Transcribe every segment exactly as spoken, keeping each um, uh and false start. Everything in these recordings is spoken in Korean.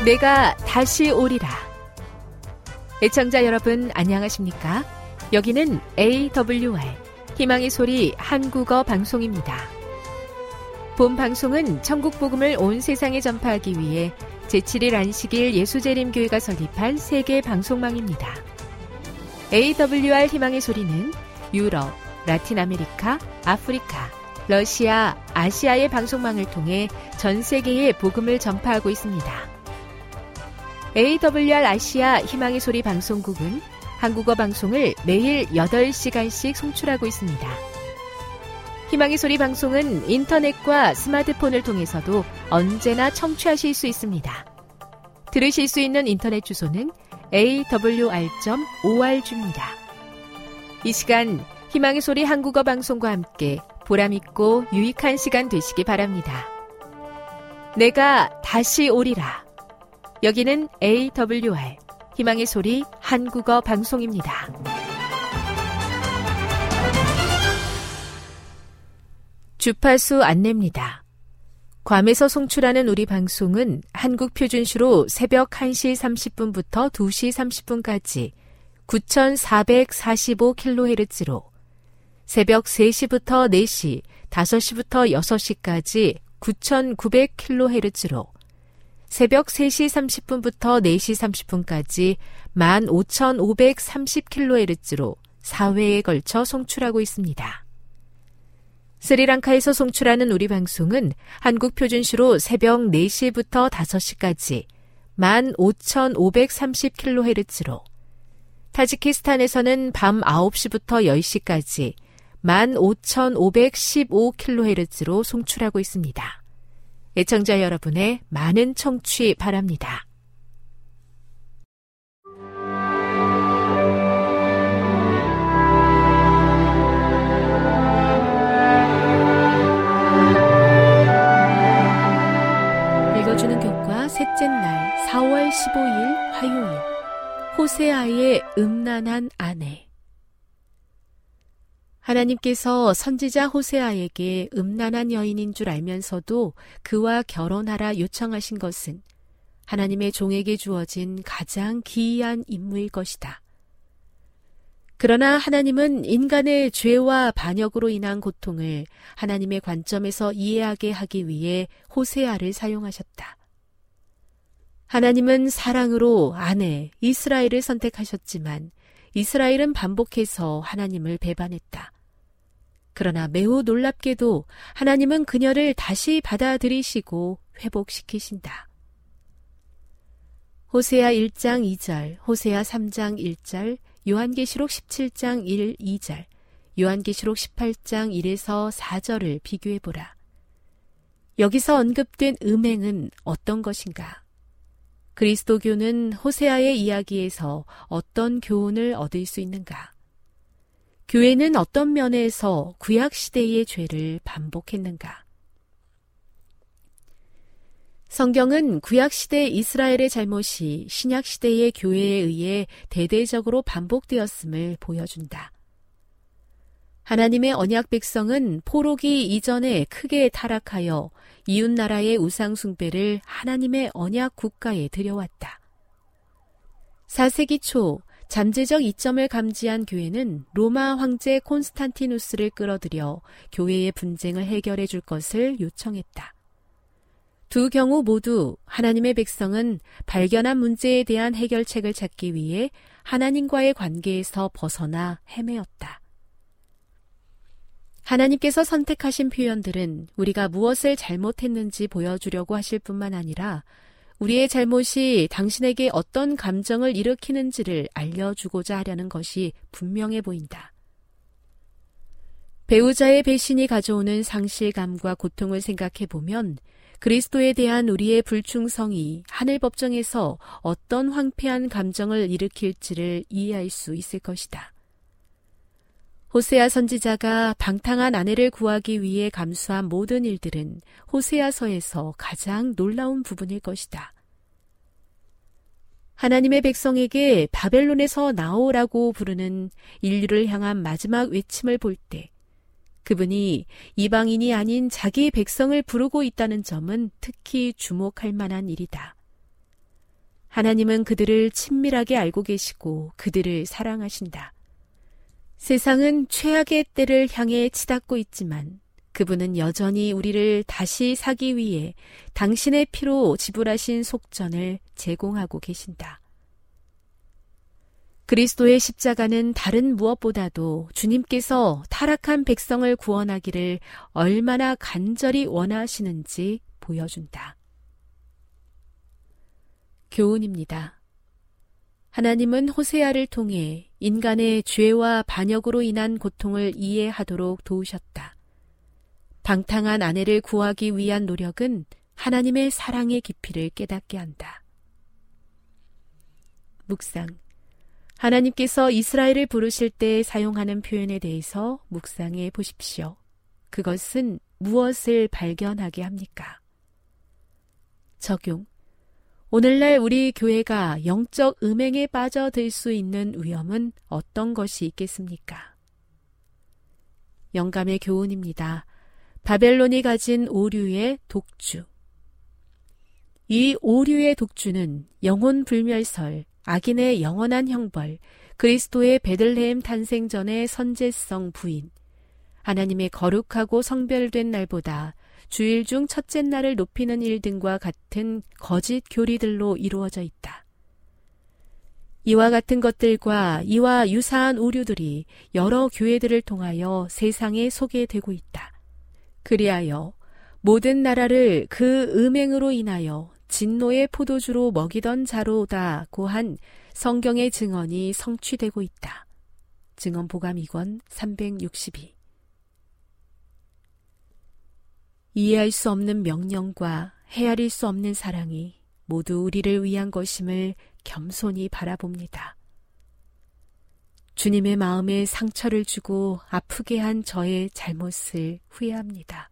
내가 다시 오리라. 애청자 여러분 안녕하십니까? 여기는 에이더블유알 희망의 소리 한국어 방송입니다. 본 방송은 천국 복음을 온 세상에 전파하기 위해 제칠 일 안식일 예수재림교회가 설립한 세계 방송망입니다. 에이더블유알 희망의 소리는 유럽, 라틴 아메리카, 아프리카, 러시아, 아시아의 방송망을 통해 전 세계에 복음을 전파하고 있습니다. 에이더블유알 아시아 희망의 소리 방송국은 한국어 방송을 매일 여덟 시간씩 송출하고 있습니다. 희망의 소리 방송은 인터넷과 스마트폰을 통해서도 언제나 청취하실 수 있습니다. 들으실 수 있는 인터넷 주소는 에이더블유알 닷 오알지입니다. 이 시간 희망의 소리 한국어 방송과 함께 보람있고 유익한 시간 되시기 바랍니다. 내가 다시 오리라. 여기는 에이더블유알 희망의 소리 한국어 방송입니다. 주파수 안내입니다. 괌에서 송출하는 우리 방송은 한국 표준시로 새벽 한 시 삼십 분부터 두 시 삼십 분까지 구천사백사십오 킬로헤르츠로, 새벽 세 시부터 네 시, 다섯 시부터 여섯 시까지 구천구백 킬로헤르츠로, 새벽 세 시 삼십 분부터 네 시 삼십 분까지 만 오천오백삼십 킬로헤르츠로 사 회에 걸쳐 송출하고 있습니다. 스리랑카에서 송출하는 우리 방송은 한국 표준시로 새벽 네 시부터 다섯 시까지 만 오천오백삼십 킬로헤르츠로, 타지키스탄에서는 밤 아홉 시부터 열 시까지 만 오천오백십오 킬로헤르츠로 송출하고 있습니다. 애청자 여러분의 많은 청취 바랍니다. 읽어주는 교과 셋째 날 사월 십오일 화요일, 호세아의 음란한 아내. 하나님께서 선지자 호세아에게 음란한 여인인 줄 알면서도 그와 결혼하라 요청하신 것은 하나님의 종에게 주어진 가장 기이한 임무일 것이다. 그러나 하나님은 인간의 죄와 반역으로 인한 고통을 하나님의 관점에서 이해하게 하기 위해 호세아를 사용하셨다. 하나님은 사랑으로 아내 이스라엘을 선택하셨지만 이스라엘은 반복해서 하나님을 배반했다. 그러나 매우 놀랍게도 하나님은 그녀를 다시 받아들이시고 회복시키신다. 호세아 일 장 이 절, 호세아 삼 장 일 절, 요한계시록 십칠 장 일, 이 절, 요한계시록 십팔 장 일에서 사 절을 비교해보라. 여기서 언급된 음행은 어떤 것인가? 그리스도교는 호세아의 이야기에서 어떤 교훈을 얻을 수 있는가? 교회는 어떤 면에서 구약시대의 죄를 반복했는가? 성경은 구약시대 이스라엘의 잘못이 신약시대의 교회에 의해 대대적으로 반복되었음을 보여준다. 하나님의 언약 백성은 포로기 이전에 크게 타락하여 이웃나라의 우상숭배를 하나님의 언약 국가에 들여왔다. 사 세기 초 잠재적 이점을 감지한 교회는 로마 황제 콘스탄티누스를 끌어들여 교회의 분쟁을 해결해 줄 것을 요청했다. 두 경우 모두 하나님의 백성은 발견한 문제에 대한 해결책을 찾기 위해 하나님과의 관계에서 벗어나 헤매었다. 하나님께서 선택하신 표현들은 우리가 무엇을 잘못했는지 보여주려고 하실 뿐만 아니라 우리의 잘못이 당신에게 어떤 감정을 일으키는지를 알려주고자 하려는 것이 분명해 보인다. 배우자의 배신이 가져오는 상실감과 고통을 생각해보면 그리스도에 대한 우리의 불충성이 하늘 법정에서 어떤 황폐한 감정을 일으킬지를 이해할 수 있을 것이다. 호세아 선지자가 방탕한 아내를 구하기 위해 감수한 모든 일들은 호세아서에서 가장 놀라운 부분일 것이다. 하나님의 백성에게 바벨론에서 나오라고 부르는 인류를 향한 마지막 외침을 볼 때 그분이 이방인이 아닌 자기 백성을 부르고 있다는 점은 특히 주목할 만한 일이다. 하나님은 그들을 친밀하게 알고 계시고 그들을 사랑하신다. 세상은 최악의 때를 향해 치닫고 있지만 그분은 여전히 우리를 다시 사기 위해 당신의 피로 지불하신 속전을 제공하고 계신다. 그리스도의 십자가는 다른 무엇보다도 주님께서 타락한 백성을 구원하기를 얼마나 간절히 원하시는지 보여준다. 교훈입니다. 하나님은 호세아를 통해 인간의 죄와 반역으로 인한 고통을 이해하도록 도우셨다. 방탕한 아내를 구하기 위한 노력은 하나님의 사랑의 깊이를 깨닫게 한다. 묵상. 하나님께서 이스라엘을 부르실 때 사용하는 표현에 대해서 묵상해 보십시오. 그것은 무엇을 발견하게 합니까? 적용. 오늘날 우리 교회가 영적 음행에 빠져들 수 있는 위험은 어떤 것이 있겠습니까? 영감의 교훈입니다. 바벨론이 가진 오류의 독주. 이 오류의 독주는 영혼 불멸설, 악인의 영원한 형벌, 그리스도의 베들레헴 탄생 전의 선제성 부인, 하나님의 거룩하고 성별된 날보다 주일 중 첫째 날을 높이는 일 등과 같은 거짓 교리들로 이루어져 있다. 이와 같은 것들과 이와 유사한 오류들이 여러 교회들을 통하여 세상에 소개되고 있다. 그리하여 모든 나라를 그 음행으로 인하여 진노의 포도주로 먹이던 자로다고 한 성경의 증언이 성취되고 있다. 증언보감 이 권 삼백육십이. 이해할 수 없는 명령과 헤아릴 수 없는 사랑이 모두 우리를 위한 것임을 겸손히 바라봅니다. 주님의 마음에 상처를 주고 아프게 한 저의 잘못을 후회합니다.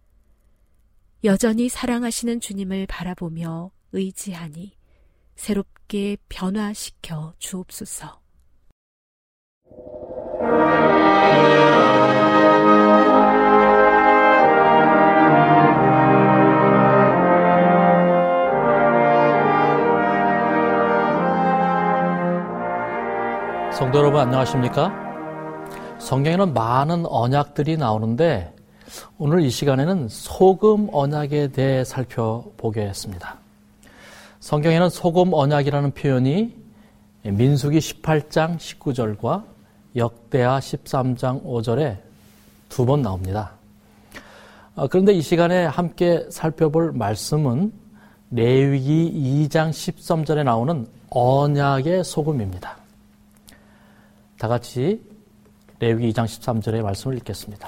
여전히 사랑하시는 주님을 바라보며 의지하니 새롭게 변화시켜 주옵소서. 성도 여러분 안녕하십니까? 성경에는 많은 언약들이 나오는데 오늘 이 시간에는 소금 언약에 대해 살펴보겠습니다. 성경에는 소금 언약이라는 표현이 민수기 십팔 장 십구 절과 역대하 십삼 장 오 절에 두 번 나옵니다. 그런데 이 시간에 함께 살펴볼 말씀은 레위기 이 장 십삼 절에 나오는 언약의 소금입니다. 다 같이 레위기 이 장 십삼 절의 말씀을 읽겠습니다.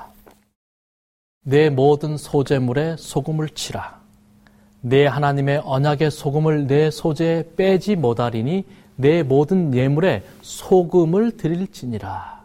내 모든 소재물에 소금을 치라. 내 하나님의 언약의 소금을 내 소재에 빼지 못하리니 내 모든 예물에 소금을 드릴지니라.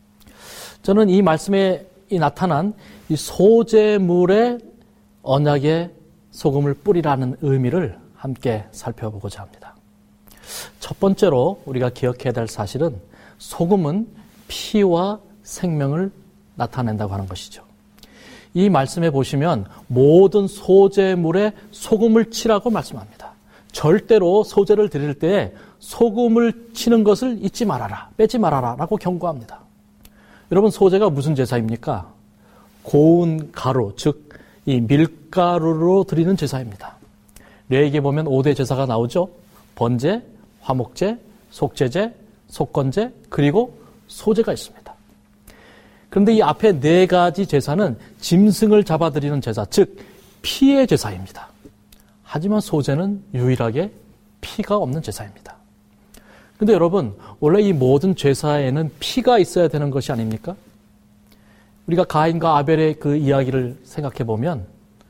저는 이 말씀에 나타난 이 소재물에 언약의 소금을 뿌리라는 의미를 함께 살펴보고자 합니다. 첫 번째로 우리가 기억해야 될 사실은 소금은 피와 생명을 나타낸다고 하는 것이죠. 이 말씀에 보시면 모든 소재물에 소금을 치라고 말씀합니다. 절대로 소재를 드릴 때 소금을 치는 것을 잊지 말아라, 빼지 말아라 라고 경고합니다. 여러분, 소재가 무슨 제사입니까? 고운 가루, 즉 이 밀가루로 드리는 제사입니다. 레위기에 보면 오 대 제사가 나오죠. 번제, 화목제, 속죄제, 속건제, 그리고 소제가 있습니다. 그런데 이 앞에 네 가지 제사는 짐승을 잡아드리는 제사, 즉 피의 제사입니다. 하지만 소제는 유일하게 피가 없는 제사입니다. 그런데 여러분, 원래 이 모든 제사에는 피가 있어야 되는 것이 아닙니까? 우리가 가인과 아벨의 그 이야기를 생각해 보면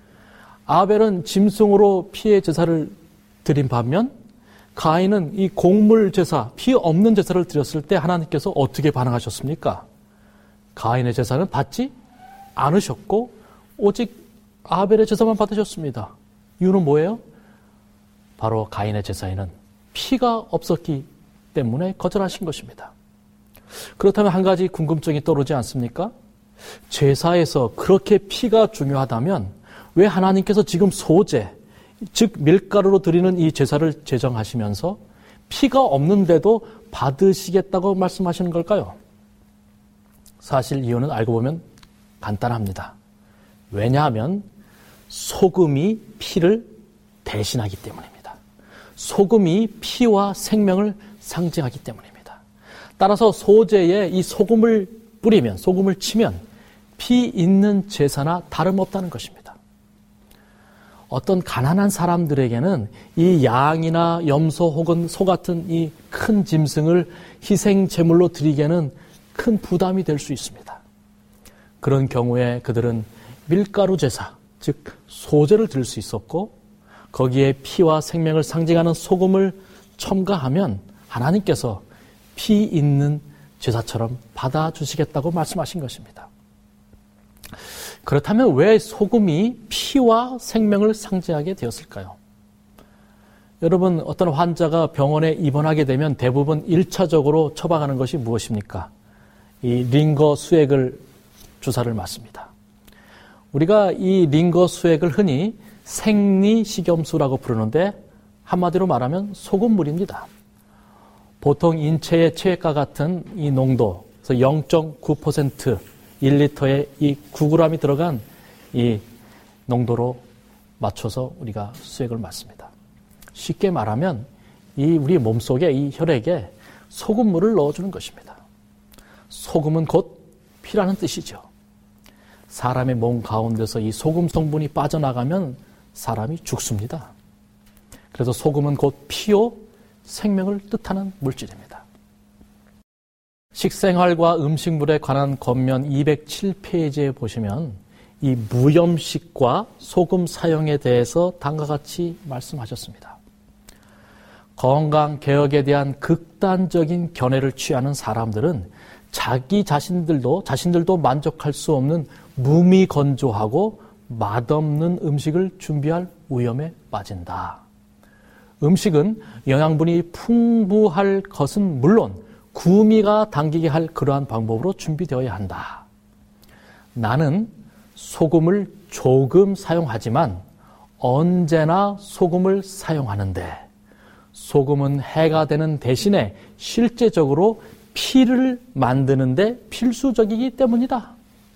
아벨은 짐승으로 피의 제사를 드린 반면 가인은 이 곡물 제사, 피 없는 제사를 드렸을 때 하나님께서 어떻게 반응하셨습니까? 가인의 제사는 받지 않으셨고 오직 아벨의 제사만 받으셨습니다. 이유는 뭐예요? 바로 가인의 제사에는 피가 없었기 때문에 거절하신 것입니다. 그렇다면 한 가지 궁금증이 떠오르지 않습니까? 제사에서 그렇게 피가 중요하다면 왜 하나님께서 지금 소제, 즉 밀가루로 드리는 이 제사를 제정하시면서 피가 없는데도 받으시겠다고 말씀하시는 걸까요? 사실 이유는 알고 보면 간단합니다. 왜냐하면 소금이 피를 대신하기 때문입니다. 소금이 피와 생명을 상징하기 때문입니다. 따라서 소제에 이 소금을 뿌리면, 소금을 치면 피 있는 제사나 다름없다는 것입니다. 어떤 가난한 사람들에게는 이 양이나 염소 혹은 소 같은 이 큰 짐승을 희생 제물로 드리기에는 큰 부담이 될 수 있습니다. 그런 경우에 그들은 밀가루 제사, 즉 소제를 드릴 수 있었고 거기에 피와 생명을 상징하는 소금을 첨가하면 하나님께서 피 있는 제사처럼 받아주시겠다고 말씀하신 것입니다. 그렇다면 왜 소금이 피와 생명을 상징하게 되었을까요? 여러분, 어떤 환자가 병원에 입원하게 되면 대부분 일 차적으로 처방하는 것이 무엇입니까? 이 링거 수액을 주사를 맞습니다. 우리가 이 링거 수액을 흔히 생리식염수라고 부르는데 한마디로 말하면 소금물입니다. 보통 인체의 체액과 같은 이 농도, 그래서 영 점 구 퍼센트 일 리터에 이 구 그램이 들어간 이 농도로 맞춰서 우리가 수액을 맞습니다. 쉽게 말하면 이 우리 몸속에 이 혈액에 소금물을 넣어주는 것입니다. 소금은 곧 피라는 뜻이죠. 사람의 몸 가운데서 이 소금 성분이 빠져나가면 사람이 죽습니다. 그래서 소금은 곧 피요 생명을 뜻하는 물질입니다. 식생활과 음식물에 관한 권면 이백칠 페이지에 보시면 이 무염식과 소금 사용에 대해서 다음과 같이 말씀하셨습니다. 건강 개혁에 대한 극단적인 견해를 취하는 사람들은 자기 자신들도 자신들도 만족할 수 없는 무미건조하고 맛없는 음식을 준비할 위험에 빠진다. 음식은 영양분이 풍부할 것은 물론 구미가 당기게 할 그러한 방법으로 준비되어야 한다. 나는 소금을 조금 사용하지만 언제나 소금을 사용하는데 소금은 해가 되는 대신에 실제적으로 피를 만드는 데 필수적이기 때문이다.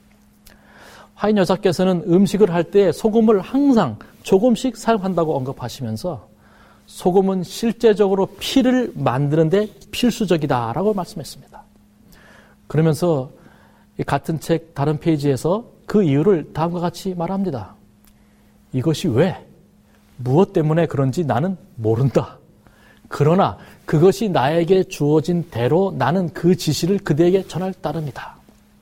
화인 여사께서는 음식을 할 때 소금을 항상 조금씩 사용한다고 언급하시면서 소금은 실제적으로 피를 만드는 데 필수적이다라고 말씀했습니다. 그러면서 같은 책 다른 페이지에서 그 이유를 다음과 같이 말합니다. 이것이 왜, 무엇 때문에 그런지 나는 모른다. 그러나 그것이 나에게 주어진 대로 나는 그 지시를 그대에게 전할 따름이다.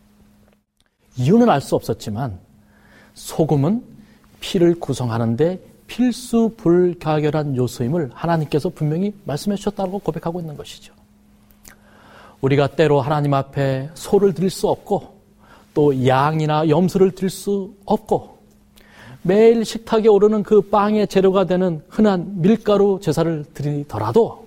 이유는 알 수 없었지만 소금은 피를 구성하는 데 필수 불가결한 요소임을 하나님께서 분명히 말씀해 주셨다고 고백하고 있는 것이죠. 우리가 때로 하나님 앞에 소를 드릴 수 없고 또 양이나 염소를 드릴 수 없고 매일 식탁에 오르는 그 빵의 재료가 되는 흔한 밀가루 제사를 드리더라도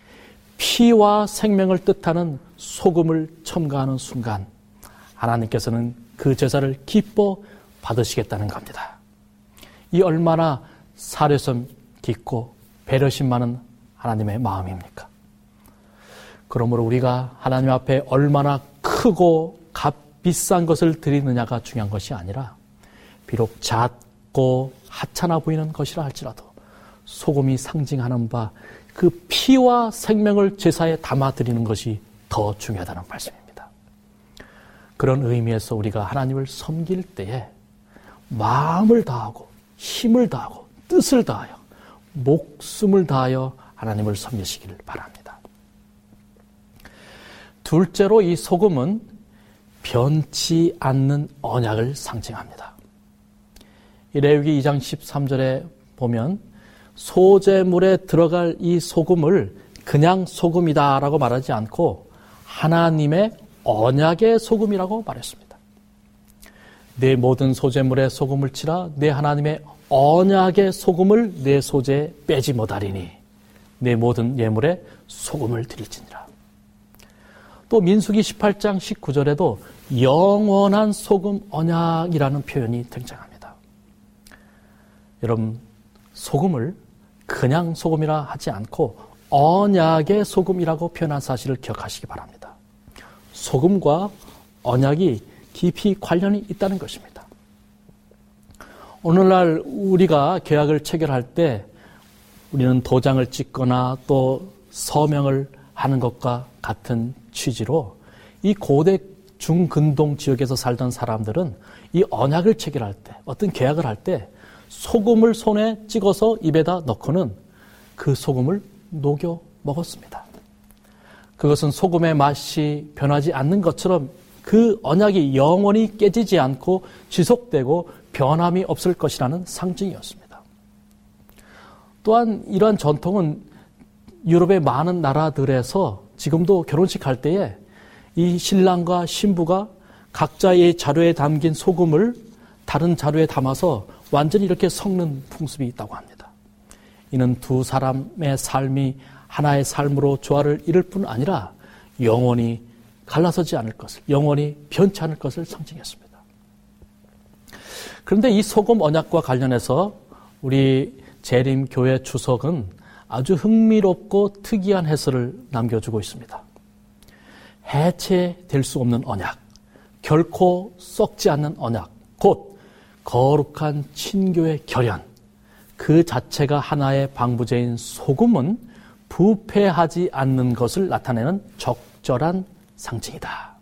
피와 생명을 뜻하는 소금을 첨가하는 순간 하나님께서는 그 제사를 기뻐 받으시겠다는 겁니다. 이 얼마나 사려섬 깊고 배려심 많은 하나님의 마음입니까? 그러므로 우리가 하나님 앞에 얼마나 크고 값 비싼 것을 드리느냐가 중요한 것이 아니라 비록 작고 하찮아 보이는 것이라 할지라도 소금이 상징하는 바 그 피와 생명을 제사에 담아드리는 것이 더 중요하다는 말씀입니다. 그런 의미에서 우리가 하나님을 섬길 때에 마음을 다하고 힘을 다하고 뜻을 다하여 목숨을 다하여 하나님을 섬기시기를 바랍니다. 둘째로 이 소금은 변치 않는 언약을 상징합니다. 레위기 이 장 십삼 절에 보면 소제물에 들어갈 이 소금을 그냥 소금이다라고 말하지 않고 하나님의 언약의 소금이라고 말했습니다. 내 모든 소제물에 소금을 치라 내 하나님의 언약의 소금을 내 소제에 빼지 못하리니 내 모든 예물에 소금을 드릴지니라. 또 민수기 십팔 장 십구 절에도 영원한 소금 언약이라는 표현이 등장합니다. 여러분, 소금을 그냥 소금이라 하지 않고 언약의 소금이라고 표현한 사실을 기억하시기 바랍니다. 소금과 언약이 깊이 관련이 있다는 것입니다. 오늘날 우리가 계약을 체결할 때 우리는 도장을 찍거나 또 서명을 하는 것과 같은 취지로 이 고대 중근동 지역에서 살던 사람들은 이 언약을 체결할 때, 어떤 계약을 할 때 소금을 손에 찍어서 입에다 넣고는 그 소금을 녹여 먹었습니다. 그것은 소금의 맛이 변하지 않는 것처럼 그 언약이 영원히 깨지지 않고 지속되고 변함이 없을 것이라는 상징이었습니다. 또한 이러한 전통은 유럽의 많은 나라들에서 지금도 결혼식 할 때에 이 신랑과 신부가 각자의 자료에 담긴 소금을 다른 자료에 담아서 완전히 이렇게 섞는 풍습이 있다고 합니다. 이는 두 사람의 삶이 하나의 삶으로 조화를 이룰 뿐 아니라 영원히 갈라서지 않을 것을, 영원히 변치 않을 것을 상징했습니다. 그런데 이 소금 언약과 관련해서 우리 재림교회 주석은 아주 흥미롭고 특이한 해설을 남겨주고 있습니다. 해체될 수 없는 언약, 결코 썩지 않는 언약, 곧 거룩한 친교의 결연, 그 자체가 하나의 방부제인 소금은 부패하지 않는 것을 나타내는 적절한 상징이다.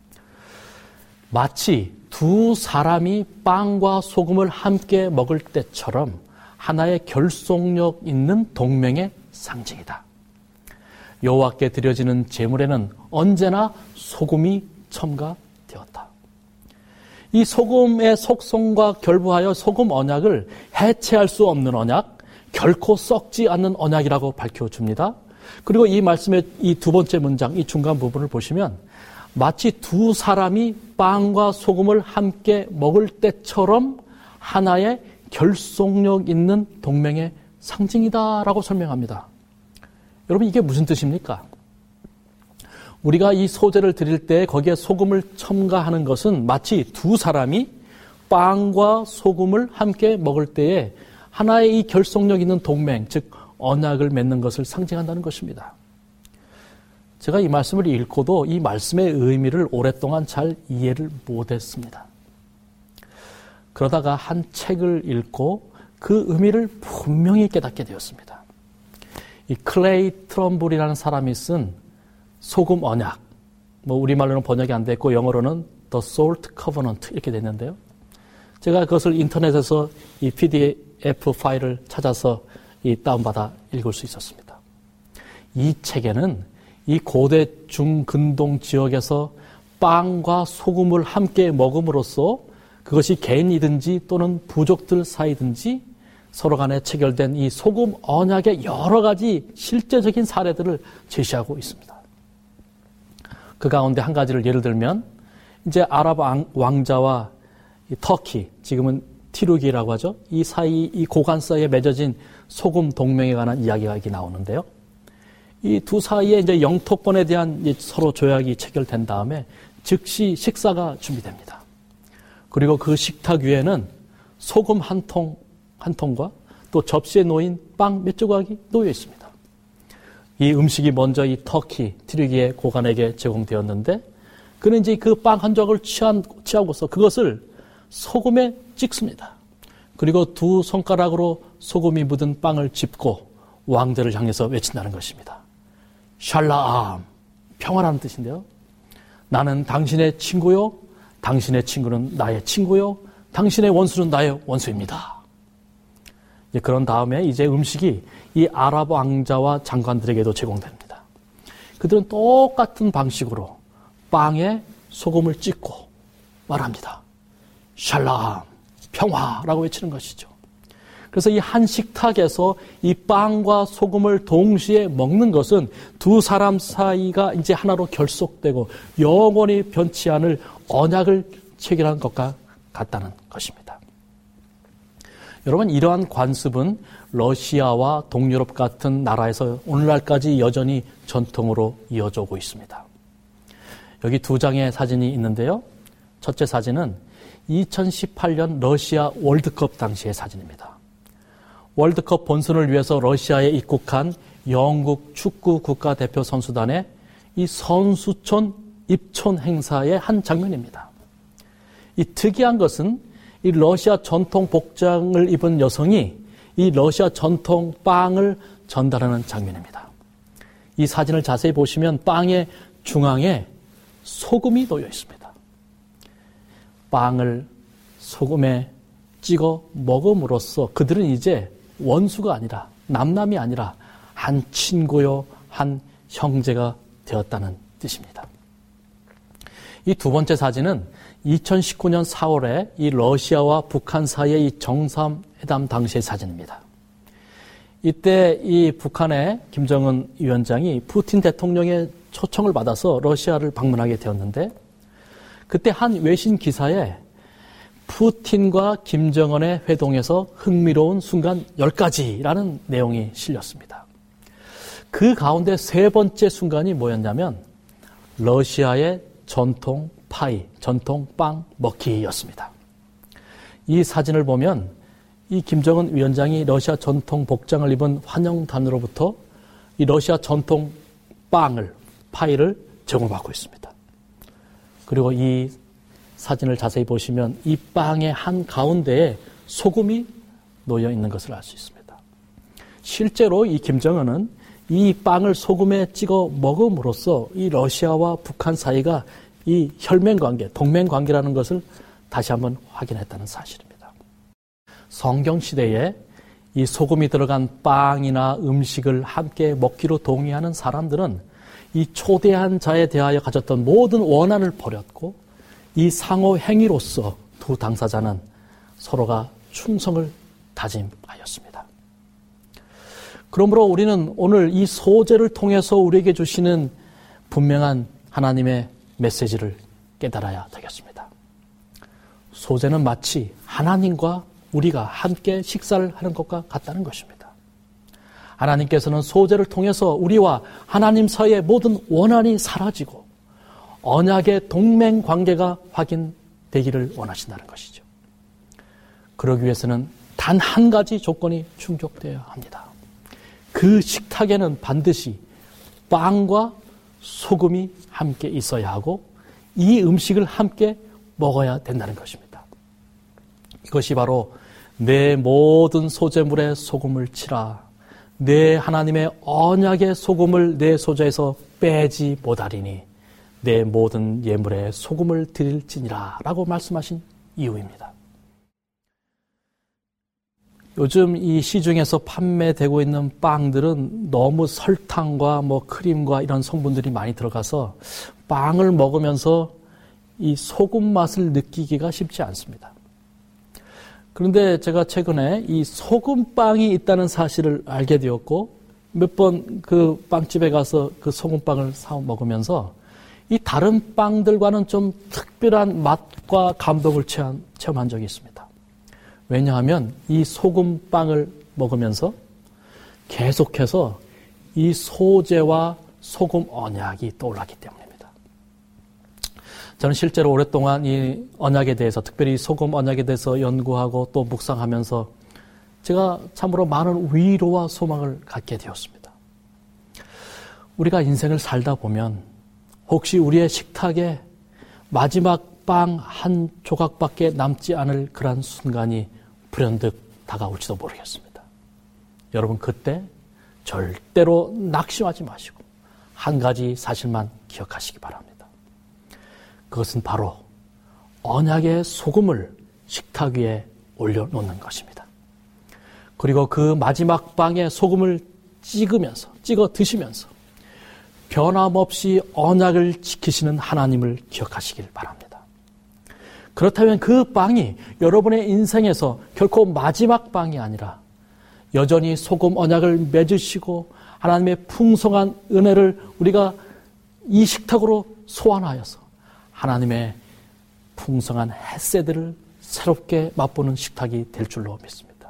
마치 두 사람이 빵과 소금을 함께 먹을 때처럼 하나의 결속력 있는 동맹의 상징이다. 여호와께 드려지는 제물에는 언제나 소금이 첨가되었다. 이 소금의 속성과 결부하여 소금 언약을 해체할 수 없는 언약, 결코 썩지 않는 언약이라고 밝혀줍니다. 그리고 이 말씀의 이 두 번째 문장, 이 중간 부분을 보시면 마치 두 사람이 빵과 소금을 함께 먹을 때처럼 하나의 결속력 있는 동맹의 상징이다라고 설명합니다. 여러분, 이게 무슨 뜻입니까? 우리가 이 소제를 드릴 때 거기에 소금을 첨가하는 것은 마치 두 사람이 빵과 소금을 함께 먹을 때에 하나의 이 결속력 있는 동맹, 즉 언약을 맺는 것을 상징한다는 것입니다. 제가 이 말씀을 읽고도 이 말씀의 의미를 오랫동안 잘 이해를 못했습니다. 그러다가 한 책을 읽고 그 의미를 분명히 깨닫게 되었습니다. 이 클레이 트럼블이라는 사람이 쓴 소금 언약, 뭐 우리말로는 번역이 안 됐고 영어로는 The Salt Covenant 이렇게 됐는데요. 제가 그것을 인터넷에서 이 피디에프 파일을 찾아서 이 다운받아 읽을 수 있었습니다. 이 책에는 이 고대 중근동 지역에서 빵과 소금을 함께 먹음으로써 그것이 개인이든지 또는 부족들 사이든지 서로 간에 체결된 이 소금 언약의 여러 가지 실제적인 사례들을 제시하고 있습니다. 그 가운데 한 가지를 예를 들면 이제 아랍 왕자와 이 터키, 지금은 티르기라고 하죠. 이 사이, 이 고관 사이에 맺어진 소금 동맹에 관한 이야기가 여기 나오는데요. 이 두 사이에 이제 영토권에 대한 서로 조약이 체결된 다음에 즉시 식사가 준비됩니다. 그리고 그 식탁 위에는 소금 한 통, 한 통과 또 접시에 놓인 빵 몇 조각이 놓여 있습니다. 이 음식이 먼저 이 터키, 티르기의 고관에게 제공되었는데 그는 이제 그 빵 한 조각을 취한, 취하고서 그것을 소금에 찍습니다. 그리고 두 손가락으로 소금이 묻은 빵을 짚고 왕자를 향해서 외친다는 것입니다. 샬라암, 평화라는 뜻인데요. 나는 당신의 친구요, 당신의 친구는 나의 친구요, 당신의 원수는 나의 원수입니다. 그런 다음에 이제 음식이 이 아랍 왕자와 장관들에게도 제공됩니다. 그들은 똑같은 방식으로 빵에 소금을 찍고 말합니다. 샬람, 평화라고 외치는 것이죠. 그래서 이 한 식탁에서 이 빵과 소금을 동시에 먹는 것은 두 사람 사이가 이제 하나로 결속되고 영원히 변치 않을 언약을 체결한 것과 같다는 것입니다. 여러분, 이러한 관습은 러시아와 동유럽 같은 나라에서 오늘날까지 여전히 전통으로 이어져 오고 있습니다. 여기 두 장의 사진이 있는데요. 첫째 사진은 이천십팔 년 러시아 월드컵 당시의 사진입니다. 월드컵 본선을 위해서 러시아에 입국한 영국 축구 국가대표 선수단의 이 선수촌 입촌 행사의 한 장면입니다. 이 특이한 것은 이 러시아 전통 복장을 입은 여성이 이 러시아 전통 빵을 전달하는 장면입니다. 이 사진을 자세히 보시면 빵의 중앙에 소금이 놓여 있습니다. 빵을 소금에 찍어 먹음으로써 그들은 이제 원수가 아니라 남남이 아니라 한 친구요 한 형제가 되었다는 뜻입니다. 이 두 번째 사진은 이천십구 년 사월에 이 러시아와 북한 사이의 이 정상회담 당시의 사진입니다. 이때 이 북한의 김정은 위원장이 푸틴 대통령의 초청을 받아서 러시아를 방문하게 되었는데 그때 한 외신 기사에 푸틴과 김정은의 회동에서 흥미로운 순간 열 가지라는 내용이 실렸습니다. 그 가운데 세 번째 순간이 뭐였냐면 러시아의 전통 파이, 전통 빵 먹기였습니다. 이 사진을 보면 이 김정은 위원장이 러시아 전통 복장을 입은 환영단으로부터 이 러시아 전통 빵을, 파이를 제공받고 있습니다. 그리고 이 사진을 자세히 보시면 이 빵의 한 가운데에 소금이 놓여 있는 것을 알 수 있습니다. 실제로 이 김정은은 이 빵을 소금에 찍어 먹음으로써 이 러시아와 북한 사이가 이 혈맹관계, 동맹관계라는 것을 다시 한번 확인했다는 사실입니다. 성경시대에 이 소금이 들어간 빵이나 음식을 함께 먹기로 동의하는 사람들은 이 초대한 자에 대하여 가졌던 모든 원한을 버렸고 이 상호 행위로서 두 당사자는 서로가 충성을 다짐하였습니다. 그러므로 우리는 오늘 이 소재를 통해서 우리에게 주시는 분명한 하나님의 메시지를 깨달아야 되겠습니다. 소재는 마치 하나님과 우리가 함께 식사를 하는 것과 같다는 것입니다. 하나님께서는 소재를 통해서 우리와 하나님 사이의 모든 원한이 사라지고 언약의 동맹 관계가 확인되기를 원하신다는 것이죠. 그러기 위해서는 단 한 가지 조건이 충족되어야 합니다. 그 식탁에는 반드시 빵과 소금이 함께 있어야 하고 이 음식을 함께 먹어야 된다는 것입니다. 이것이 바로 내 모든 소재물에 소금을 치라. 내 하나님의 언약의 소금을 내 소재에서 빼지 못하리니 내 모든 예물에 소금을 드릴지니라 라고 말씀하신 이유입니다. 요즘 이 시중에서 판매되고 있는 빵들은 너무 설탕과 뭐 크림과 이런 성분들이 많이 들어가서 빵을 먹으면서 이 소금 맛을 느끼기가 쉽지 않습니다. 그런데 제가 최근에 이 소금빵이 있다는 사실을 알게 되었고 몇 번 그 빵집에 가서 그 소금빵을 사 먹으면서 이 다른 빵들과는 좀 특별한 맛과 감동을 체험, 체험한 적이 있습니다. 왜냐하면 이 소금빵을 먹으면서 계속해서 이 소재와 소금 언약이 떠올랐기 때문입니다. 저는 실제로 오랫동안 이 언약에 대해서, 특별히 소금 언약에 대해서 연구하고 또 묵상하면서 제가 참으로 많은 위로와 소망을 갖게 되었습니다. 우리가 인생을 살다 보면 혹시 우리의 식탁에 마지막 빵 한 조각밖에 남지 않을 그런 순간이 불현듯 다가올지도 모르겠습니다. 여러분 그때 절대로 낙심하지 마시고 한 가지 사실만 기억하시기 바랍니다. 그것은 바로 언약의 소금을 식탁 위에 올려놓는 것입니다. 그리고 그 마지막 빵에 소금을 찍으면서 찍어 드시면서 변함없이 언약을 지키시는 하나님을 기억하시길 바랍니다. 그렇다면 그 빵이 여러분의 인생에서 결코 마지막 빵이 아니라 여전히 소금 언약을 맺으시고 하나님의 풍성한 은혜를 우리가 이 식탁으로 소환하여서 하나님의 풍성한 햇새들을 새롭게 맛보는 식탁이 될 줄로 믿습니다.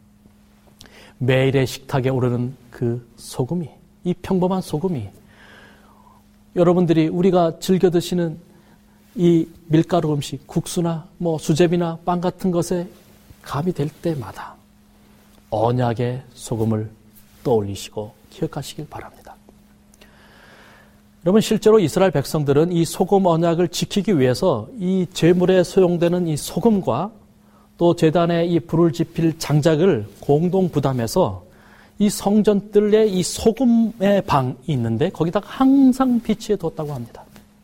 매일의 식탁에 오르는 그 소금이, 이 평범한 소금이 여러분들이 우리가 즐겨 드시는 이 밀가루 음식, 국수나 뭐 수제비나 빵 같은 것에 감이 될 때마다 언약의 소금을 떠올리시고 기억하시길 바랍니다. 여러분, 실제로 이스라엘 백성들은 이 소금 언약을 지키기 위해서 이 제물에 소용되는 이 소금과 또 제단에 이 불을 지필 장작을 공동 부담해서 이 성전뜰에 이 소금의 방이 있는데 거기다가 항상 비치해 뒀다고 합니다.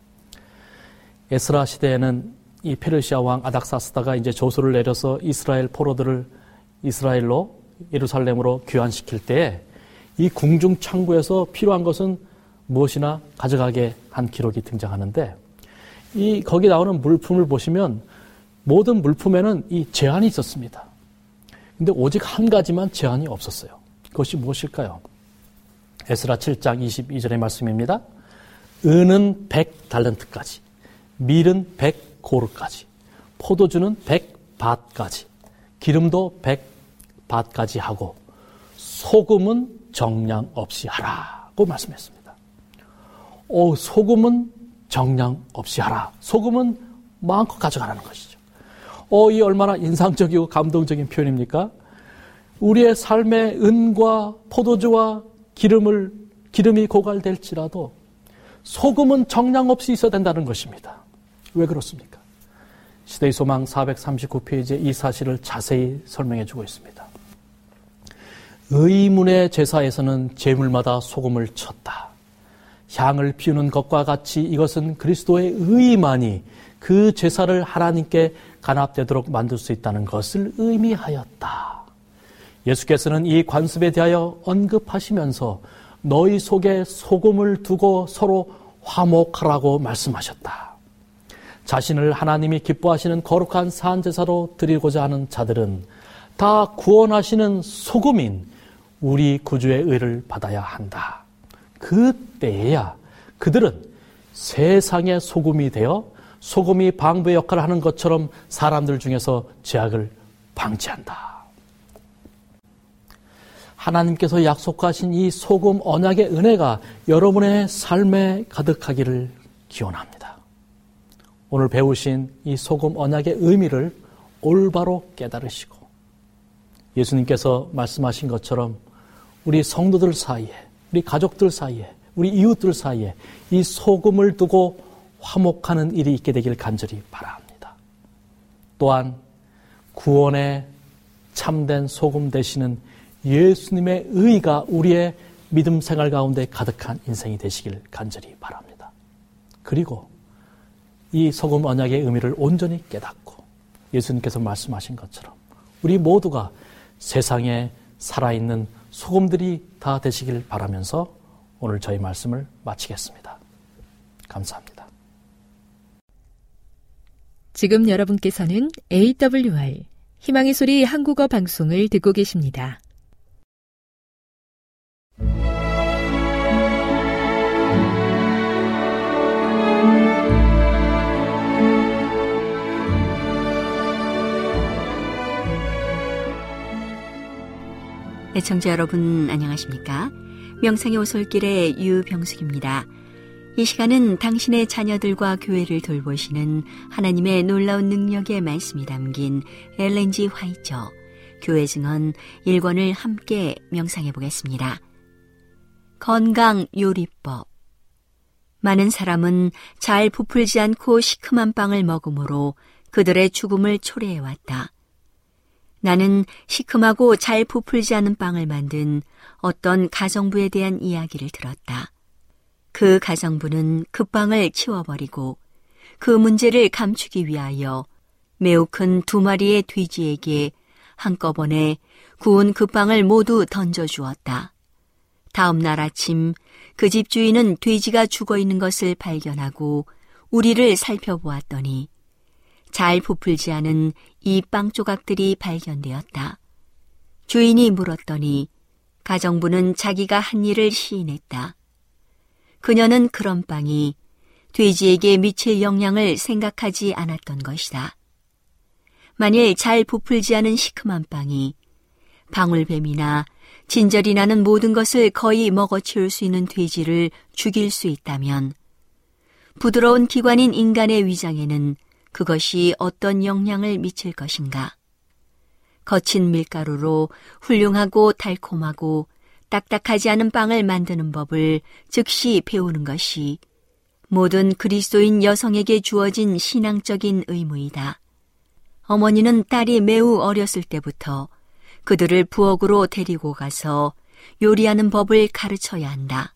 에스라 시대에는 이 페르시아 왕 아닥사스다가 이제 조서를 내려서 이스라엘 포로들을 이스라엘로 예루살렘으로 귀환시킬 때에 이 궁중 창고에서 필요한 것은 무엇이나 가져가게 한 기록이 등장하는데, 이 거기 나오는 물품을 보시면 모든 물품에는 이 제한이 있었습니다. 근데 오직 한 가지만 제한이 없었어요. 그것이 무엇일까요? 에스라 칠 장 이십이 절의 말씀입니다. 은은 백 달란트까지, 밀은 백 고르까지, 포도주는 백 밭까지, 기름도 백 밭까지 하고 소금은 정량 없이 하라고 말씀했습니다. 오, 소금은 정량 없이 하라. 소금은 마음껏 가져가라는 것이죠. 오, 이 얼마나 인상적이고 감동적인 표현입니까? 우리의 삶에 은과 포도주와 기름을, 기름이 고갈될지라도 소금은 정량 없이 있어야 된다는 것입니다. 왜 그렇습니까? 시대의 소망 사백삼십구 페이지에 이 사실을 자세히 설명해 주고 있습니다. 의문의 제사에서는 제물마다 소금을 쳤다. 향을 피우는 것과 같이 이것은 그리스도의 의만이 그 제사를 하나님께 간합되도록 만들 수 있다는 것을 의미하였다. 예수께서는 이 관습에 대하여 언급하시면서 너희 속에 소금을 두고 서로 화목하라고 말씀하셨다. 자신을 하나님이 기뻐하시는 거룩한 산제사로 드리고자 하는 자들은 다 구원하시는 소금인 우리 구주의 의를 받아야 한다. 그때에야 그들은 세상의 소금이 되어 소금이 방부의 역할을 하는 것처럼 사람들 중에서 죄악을 방치한다. 하나님께서 약속하신 이 소금 언약의 은혜가 여러분의 삶에 가득하기를 기원합니다. 오늘 배우신 이 소금 언약의 의미를 올바로 깨달으시고 예수님께서 말씀하신 것처럼 우리 성도들 사이에, 우리 가족들 사이에, 우리 이웃들 사이에 이 소금을 두고 화목하는 일이 있게 되길 간절히 바랍니다. 또한 구원의 참된 소금 되시는 예수님의 의가 우리의 믿음 생활 가운데 가득한 인생이 되시길 간절히 바랍니다. 그리고 이 소금 언약의 의미를 온전히 깨닫고 예수님께서 말씀하신 것처럼 우리 모두가 세상에 살아있는 소금들이 다 되시길 바라면서 오늘 저희 말씀을 마치겠습니다. 감사합니다. 지금 여러분께서는 에이더블유알 희망의 소리 한국어 방송을 듣고 계십니다. 애청자 여러분 안녕하십니까? 명상의 오솔길의 유병숙입니다. 이 시간은 당신의 자녀들과 교회를 돌보시는 하나님의 놀라운 능력의 말씀이 담긴 엘렌 지 화이처 교회 증언 일 권을 함께 명상해 보겠습니다. 건강 요리법. 많은 사람은 잘 부풀지 않고 시큼한 빵을 먹음으로 그들의 죽음을 초래해왔다. 나는 시큼하고 잘 부풀지 않은 빵을 만든 어떤 가정부에 대한 이야기를 들었다. 그 가정부는 그 빵을 치워버리고 그 문제를 감추기 위하여 매우 큰 두 마리의 돼지에게 한꺼번에 구운 그 빵을 모두 던져주었다. 다음 날 아침 그 집 주인은 돼지가 죽어있는 것을 발견하고 우리를 살펴보았더니 잘 부풀지 않은 이 빵 조각들이 발견되었다. 주인이 물었더니 가정부는 자기가 한 일을 시인했다. 그녀는 그런 빵이 돼지에게 미칠 영향을 생각하지 않았던 것이다. 만일 잘 부풀지 않은 시큼한 빵이 방울뱀이나 진절이 나는 모든 것을 거의 먹어치울 수 있는 돼지를 죽일 수 있다면 부드러운 기관인 인간의 위장에는 그것이 어떤 영향을 미칠 것인가? 거친 밀가루로 훌륭하고 달콤하고 딱딱하지 않은 빵을 만드는 법을 즉시 배우는 것이 모든 그리스도인 여성에게 주어진 신앙적인 의무이다. 어머니는 딸이 매우 어렸을 때부터 그들을 부엌으로 데리고 가서 요리하는 법을 가르쳐야 한다.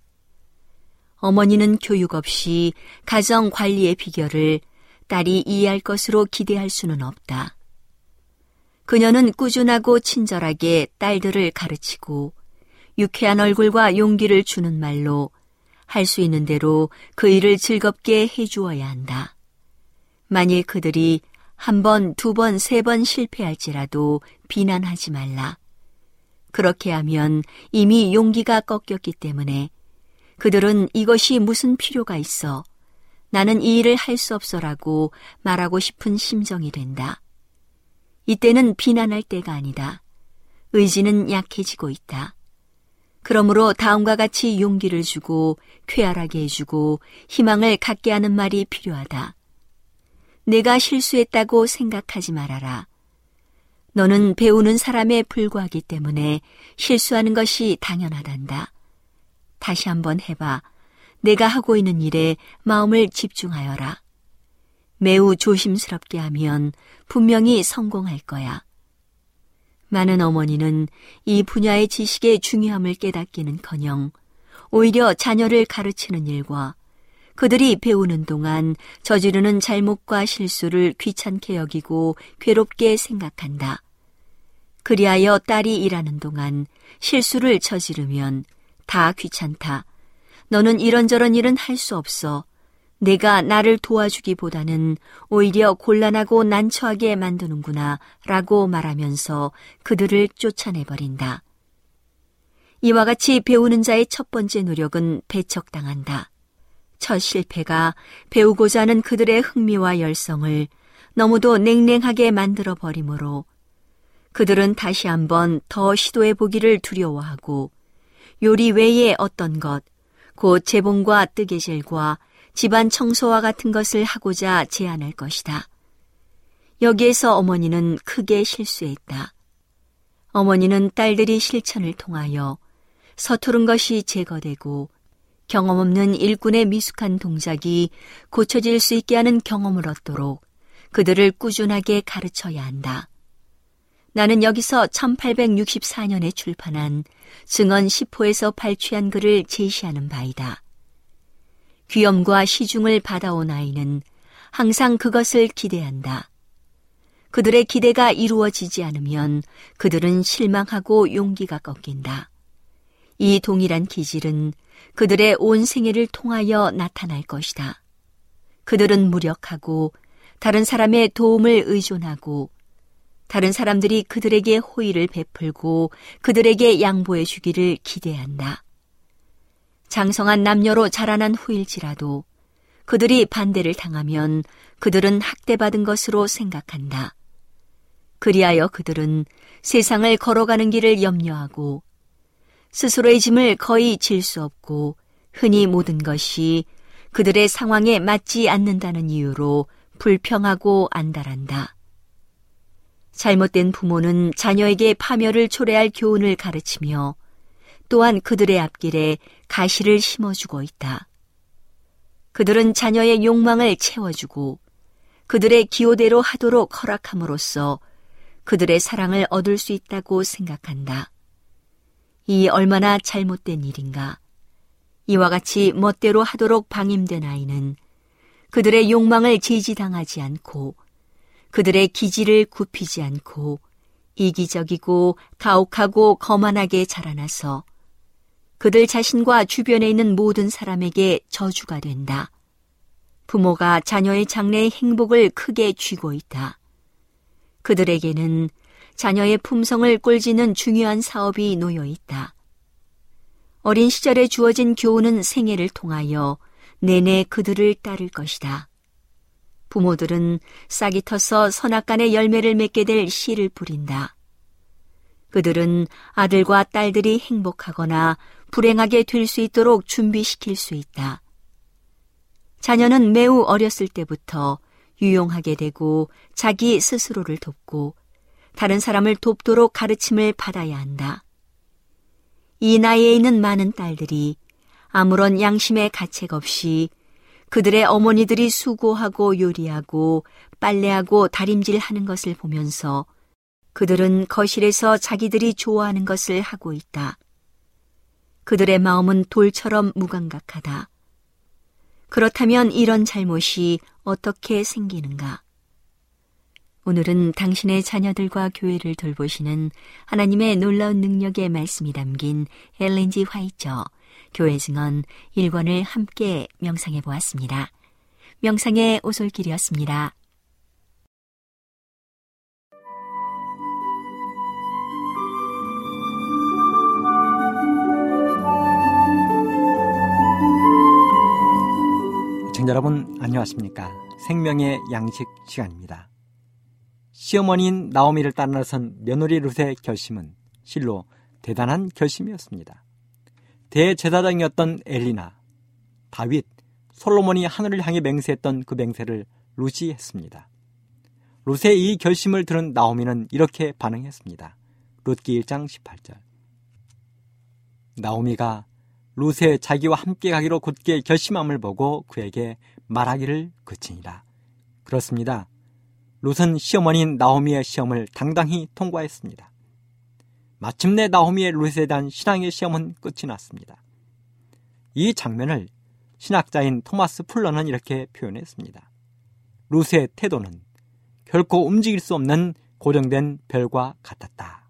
어머니는 교육 없이 가정 관리의 비결을 딸이 이해할 것으로 기대할 수는 없다. 그녀는 꾸준하고 친절하게 딸들을 가르치고 유쾌한 얼굴과 용기를 주는 말로 할 수 있는 대로 그 일을 즐겁게 해주어야 한다. 만일 그들이 한 번, 두 번, 세 번 실패할지라도 비난하지 말라. 그렇게 하면 이미 용기가 꺾였기 때문에 그들은 이것이 무슨 필요가 있어, 나는 이 일을 할 수 없어라고 말하고 싶은 심정이 된다. 이때는 비난할 때가 아니다. 의지는 약해지고 있다. 그러므로 다음과 같이 용기를 주고 쾌활하게 해주고 희망을 갖게 하는 말이 필요하다. 내가 실수했다고 생각하지 말아라. 너는 배우는 사람에 불과하기 때문에 실수하는 것이 당연하단다. 다시 한번 해봐. 내가 하고 있는 일에 마음을 집중하여라. 매우 조심스럽게 하면 분명히 성공할 거야. 많은 어머니는 이 분야의 지식의 중요함을 깨닫기는커녕 오히려 자녀를 가르치는 일과 그들이 배우는 동안 저지르는 잘못과 실수를 귀찮게 여기고 괴롭게 생각한다. 그리하여 딸이 일하는 동안 실수를 저지르면 다 귀찮다. 너는 이런저런 일은 할 수 없어. 내가 나를 도와주기보다는 오히려 곤란하고 난처하게 만드는구나 라고 말하면서 그들을 쫓아내버린다. 이와 같이 배우는 자의 첫 번째 노력은 배척당한다. 첫 실패가 배우고자 하는 그들의 흥미와 열성을 너무도 냉랭하게 만들어버리므로 그들은 다시 한번 더 시도해보기를 두려워하고 요리 외에 어떤 것, 곧 재봉과 뜨개질과 집안 청소와 같은 것을 하고자 제안할 것이다. 여기에서 어머니는 크게 실수했다. 어머니는 딸들이 실천을 통하여 서투른 것이 제거되고 경험 없는 일꾼의 미숙한 동작이 고쳐질 수 있게 하는 경험을 얻도록 그들을 꾸준하게 가르쳐야 한다. 나는 여기서 천팔백육십사 년에 출판한 증언 십 호에서 발췌한 글을 제시하는 바이다. 귀염과 시중을 받아온 아이는 항상 그것을 기대한다. 그들의 기대가 이루어지지 않으면 그들은 실망하고 용기가 꺾인다. 이 동일한 기질은 그들의 온 생애를 통하여 나타날 것이다. 그들은 무력하고 다른 사람의 도움을 의존하고 다른 사람들이 그들에게 호의를 베풀고 그들에게 양보해 주기를 기대한다. 장성한 남녀로 자라난 후일지라도 그들이 반대를 당하면 그들은 학대받은 것으로 생각한다. 그리하여 그들은 세상을 걸어가는 길을 염려하고 스스로의 짐을 거의 질 수 없고 흔히 모든 것이 그들의 상황에 맞지 않는다는 이유로 불평하고 안달한다. 잘못된 부모는 자녀에게 파멸을 초래할 교훈을 가르치며 또한 그들의 앞길에 가시를 심어주고 있다. 그들은 자녀의 욕망을 채워주고 그들의 기호대로 하도록 허락함으로써 그들의 사랑을 얻을 수 있다고 생각한다. 이 얼마나 잘못된 일인가. 이와 같이 멋대로 하도록 방임된 아이는 그들의 욕망을 제지당하지 않고 그들의 기질을 굽히지 않고 이기적이고 가혹하고 거만하게 자라나서 그들 자신과 주변에 있는 모든 사람에게 저주가 된다. 부모가 자녀의 장래의 행복을 크게 쥐고 있다. 그들에게는 자녀의 품성을 꼴지는 중요한 사업이 놓여 있다. 어린 시절에 주어진 교훈은 생애를 통하여 내내 그들을 따를 것이다. 부모들은 싹이 터서 선악간의 열매를 맺게 될 씨를 뿌린다. 그들은 아들과 딸들이 행복하거나 불행하게 될 수 있도록 준비시킬 수 있다. 자녀는 매우 어렸을 때부터 유용하게 되고 자기 스스로를 돕고 다른 사람을 돕도록 가르침을 받아야 한다. 이 나이에 있는 많은 딸들이 아무런 양심의 가책 없이 그들의 어머니들이 수고하고 요리하고 빨래하고 다림질하는 것을 보면서 그들은 거실에서 자기들이 좋아하는 것을 하고 있다. 그들의 마음은 돌처럼 무감각하다. 그렇다면 이런 잘못이 어떻게 생기는가? 오늘은 당신의 자녀들과 교회를 돌보시는 하나님의 놀라운 능력의 말씀이 담긴 엘렌 지 화이처 교회 증언 일 권을 함께 명상해 보았습니다. 명상의 오솔길이었습니다. 시청자 여러분 안녕하십니까? 생명의 양식 시간입니다. 시어머니인 나오미를 따라 나선 며느리 룻의 결심은 실로 대단한 결심이었습니다. 대제사장이었던 엘리나, 다윗, 솔로몬이 하늘을 향해 맹세했던 그 맹세를 룻이 했습니다. 룻의 이 결심을 들은 나오미는 이렇게 반응했습니다. 룻기 일 장 십팔 절. 나오미가 룻의 자기와 함께 가기로 굳게 결심함을 보고 그에게 말하기를 그치니라. 그렇습니다. 룻은 시어머니인 나오미의 시험을 당당히 통과했습니다. 마침내 나오미의 룻에 대한 신앙의 시험은 끝이 났습니다. 이 장면을 신학자인 토마스 풀러는 이렇게 표현했습니다. 룻의 태도는 결코 움직일 수 없는 고정된 별과 같았다.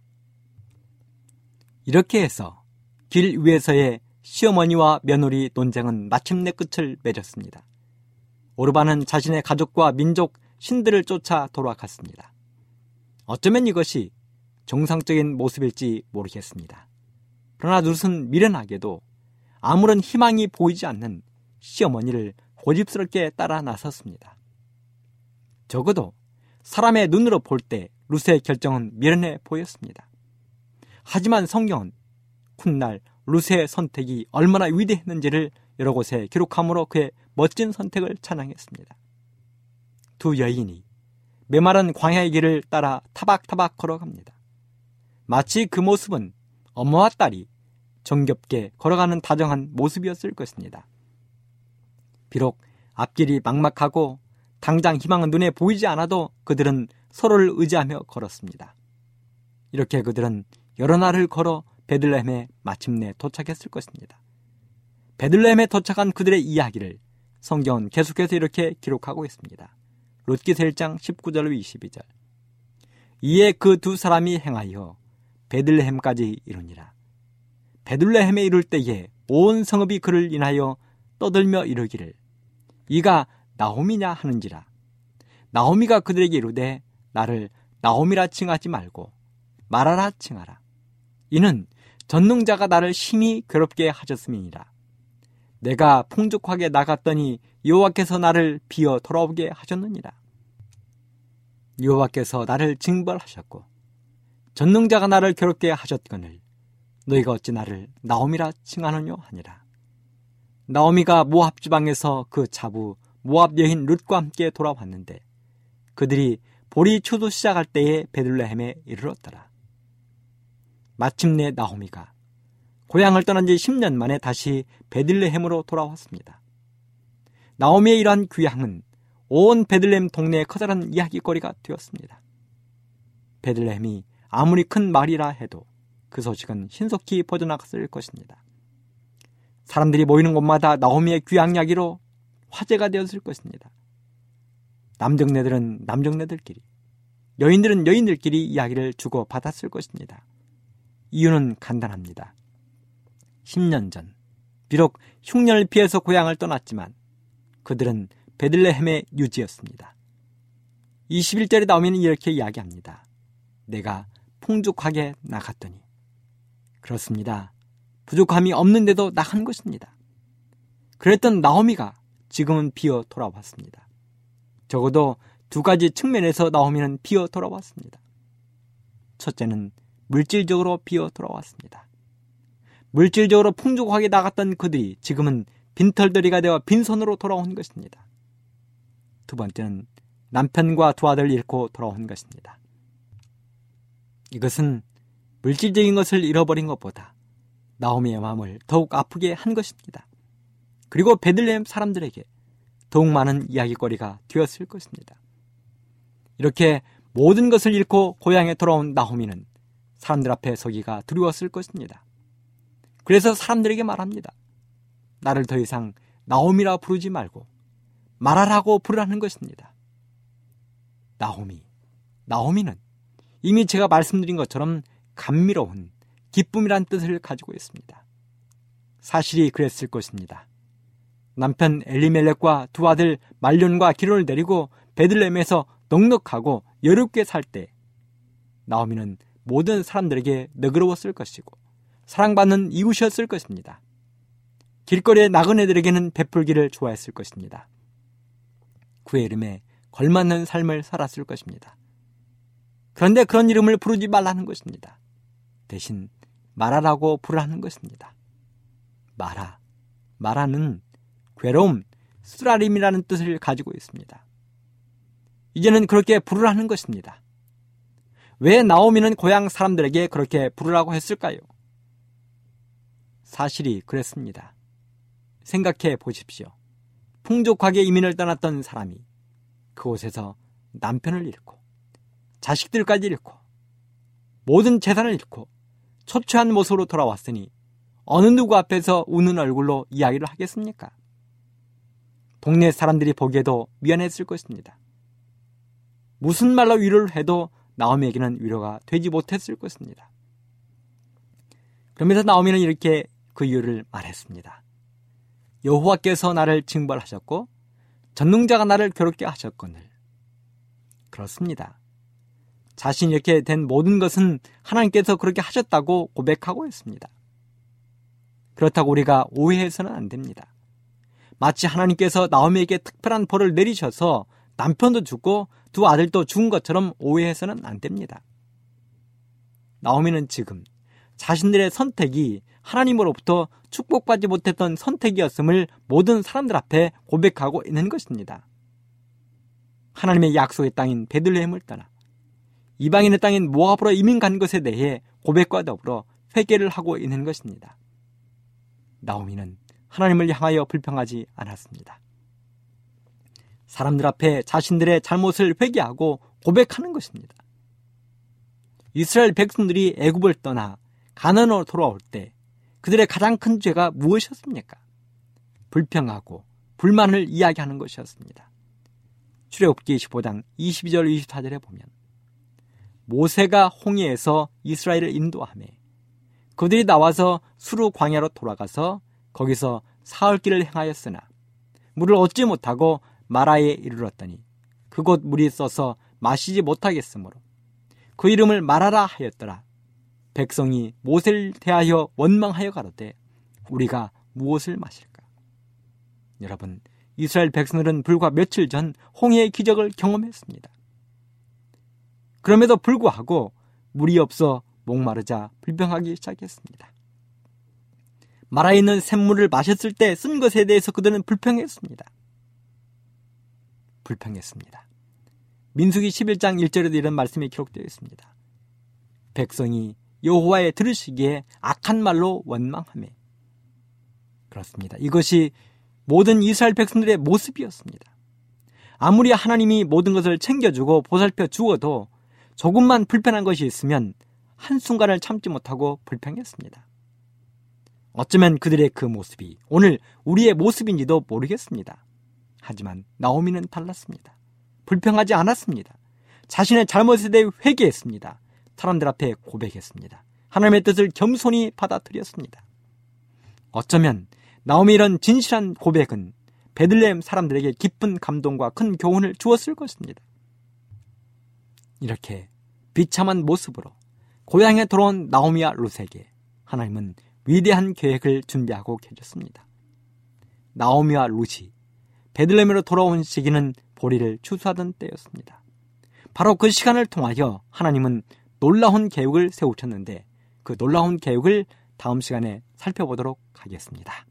이렇게 해서 길 위에서의 시어머니와 며느리 논쟁은 마침내 끝을 맺었습니다. 오르반은 자신의 가족과 민족, 신들을 쫓아 돌아갔습니다. 어쩌면 이것이 정상적인 모습일지 모르겠습니다. 그러나 룻은 미련하게도 아무런 희망이 보이지 않는 시어머니를 고집스럽게 따라 나섰습니다. 적어도 사람의 눈으로 볼 때 룻의 결정은 미련해 보였습니다. 하지만 성경은 훗날 룻의 선택이 얼마나 위대했는지를 여러 곳에 기록함으로 그의 멋진 선택을 찬양했습니다. 두 여인이 메마른 광야의 길을 따라 타박타박 걸어갑니다. 마치 그 모습은 엄마와 딸이 정겹게 걸어가는 다정한 모습이었을 것입니다. 비록 앞길이 막막하고 당장 희망은 눈에 보이지 않아도 그들은 서로를 의지하며 걸었습니다. 이렇게 그들은 여러 날을 걸어 베들레헴에 마침내 도착했을 것입니다. 베들레헴에 도착한 그들의 이야기를 성경은 계속해서 이렇게 기록하고 있습니다. 룻기서 일 장 십구 절로 이십이 절. 이에 그 두 사람이 행하여 베들레헴까지 이르니라. 베들레헴에 이를 때에 온 성읍이 그를 인하여 떠들며 이르기를 이가 나오미냐 하는지라. 나오미가 그들에게 이르되 나를 나오미라 칭하지 말고 마라라 칭하라. 이는 전능자가 나를 심히 괴롭게 하셨음이니라. 내가 풍족하게 나갔더니 여호와께서 나를 비어 돌아오게 하셨느니라. 여호와께서 나를 징벌하셨고 전능자가 나를 괴롭게 하셨거늘 너희가 어찌 나를 나오미라 칭하느뇨 하니라. 나오미가 모압 지방에서 그 자부 모압 여인 룻과 함께 돌아왔는데 그들이 보리 추수 시작할 때에 베들레헴에 이르렀더라. 마침내 나오미가 고향을 떠난 지 십 년 만에 다시 베들레헴으로 돌아왔습니다. 나오미의 이러한 귀향은 온 베들레헴 동네의 커다란 이야기거리가 되었습니다. 베들레헴이 아무리 큰 말이라 해도 그 소식은 신속히 퍼져나갔을 것입니다. 사람들이 모이는 곳마다 나오미의 귀향 이야기로 화제가 되었을 것입니다. 남정네들은 남정네들끼리, 여인들은 여인들끼리 이야기를 주고받았을 것입니다. 이유는 간단합니다. 십 년 전, 비록 흉년을 피해서 고향을 떠났지만 그들은 베들레헴의 유지였습니다. 이십일 절에 나오면 이렇게 이야기합니다. 내가 풍족하게 나갔더니. 그렇습니다. 부족함이 없는데도 나간 것입니다. 그랬던 나오미가 지금은 비어 돌아왔습니다. 적어도 두 가지 측면에서 나오미는 비어 돌아왔습니다. 첫째는 물질적으로 비어 돌아왔습니다. 물질적으로 풍족하게 나갔던 그들이 지금은 빈털터리가 되어 빈손으로 돌아온 것입니다. 두 번째는 남편과 두 아들을 잃고 돌아온 것입니다. 이것은 물질적인 것을 잃어버린 것보다 나오미의 마음을 더욱 아프게 한 것입니다. 그리고 베들레헴 사람들에게 더욱 많은 이야기거리가 되었을 것입니다. 이렇게 모든 것을 잃고 고향에 돌아온 나오미는 사람들 앞에 서기가 두려웠을 것입니다. 그래서 사람들에게 말합니다. 나를 더 이상 나오미라 부르지 말고 마라라고 부르라는 것입니다. 나오미, 나오미는 이미 제가 말씀드린 것처럼 감미로운 기쁨이란 뜻을 가지고 있습니다. 사실이 그랬을 것입니다. 남편 엘리멜렉과 두 아들 말론과 기론을 데리고 베들레헴에서 넉넉하고 여롭게 살 때 나오미는 모든 사람들에게 너그러웠을 것이고 사랑받는 이웃이었을 것입니다. 길거리의 나그네들에게는 베풀기를 좋아했을 것입니다. 그의 이름에 걸맞는 삶을 살았을 것입니다. 그런데 그런 이름을 부르지 말라는 것입니다. 대신 마라라고 부르라는 것입니다. 마라, 마라는 괴로움, 쓰라림이라는 뜻을 가지고 있습니다. 이제는 그렇게 부르라는 것입니다. 왜 나오미는 고향 사람들에게 그렇게 부르라고 했을까요? 사실이 그랬습니다. 생각해 보십시오. 풍족하게 이민을 떠났던 사람이 그곳에서 남편을 잃고 자식들까지 잃고 모든 재산을 잃고 초췌한 모습으로 돌아왔으니 어느 누구 앞에서 우는 얼굴로 이야기를 하겠습니까? 동네 사람들이 보기에도 미안했을 것입니다. 무슨 말로 위로를 해도 나오미에게는 위로가 되지 못했을 것입니다. 그러면서 나오미는 이렇게 그 이유를 말했습니다. 여호와께서 나를 징벌하셨고 전능자가 나를 괴롭게 하셨거늘. 그렇습니다. 자신이 이렇게 된 모든 것은 하나님께서 그렇게 하셨다고 고백하고 있습니다. 그렇다고 우리가 오해해서는 안 됩니다. 마치 하나님께서 나오미에게 특별한 벌을 내리셔서 남편도 죽고 두 아들도 죽은 것처럼 오해해서는 안 됩니다. 나오미는 지금 자신들의 선택이 하나님으로부터 축복받지 못했던 선택이었음을 모든 사람들 앞에 고백하고 있는 것입니다. 하나님의 약속의 땅인 베들레헴을 떠나 이방인의 땅인 모압으로 이민 간 것에 대해 고백과 더불어 회개를 하고 있는 것입니다. 나오미는 하나님을 향하여 불평하지 않았습니다. 사람들 앞에 자신들의 잘못을 회개하고 고백하는 것입니다. 이스라엘 백성들이 애굽을 떠나 가나안으로 돌아올 때 그들의 가장 큰 죄가 무엇이었습니까? 불평하고 불만을 이야기하는 것이었습니다. 출애굽기 십오 장 이십이 절 이십사 절에 보면 모세가 홍해에서 이스라엘을 인도하며 그들이 나와서 수르 광야로 돌아가서 거기서 사흘길을 행하였으나 물을 얻지 못하고 마라에 이르렀더니 그곳 물이 써서 마시지 못하겠으므로 그 이름을 마라라 하였더라. 백성이 모세를 대하여 원망하여 가로되 우리가 무엇을 마실까? 여러분, 이스라엘 백성들은 불과 며칠 전 홍해의 기적을 경험했습니다. 그럼에도 불구하고 물이 없어 목마르자 불평하기 시작했습니다. 마라에 있는 샘물을 마셨을 때 쓴 것에 대해서 그들은 불평했습니다. 불평했습니다. 민수기 십일 장 일 절에도 이런 말씀이 기록되어 있습니다. 백성이 여호와의 들으시기에 악한 말로 원망하며. 그렇습니다. 이것이 모든 이스라엘 백성들의 모습이었습니다. 아무리 하나님이 모든 것을 챙겨주고 보살펴 주어도 조금만 불편한 것이 있으면 한순간을 참지 못하고 불평했습니다. 어쩌면 그들의 그 모습이 오늘 우리의 모습인지도 모르겠습니다. 하지만 나오미는 달랐습니다. 불평하지 않았습니다. 자신의 잘못에 대해 회개했습니다. 사람들 앞에 고백했습니다. 하나님의 뜻을 겸손히 받아들였습니다. 어쩌면 나오미 이런 진실한 고백은 베들레헴 사람들에게 깊은 감동과 큰 교훈을 주었을 것입니다. 이렇게 비참한 모습으로 고향에 돌아온 나오미와 룻에게 하나님은 위대한 계획을 준비하고 계셨습니다. 나오미와 룻이 베들레헴으로 돌아온 시기는 보리를 추수하던 때였습니다. 바로 그 시간을 통하여 하나님은 놀라운 계획을 세우셨는데 그 놀라운 계획을 다음 시간에 살펴보도록 하겠습니다.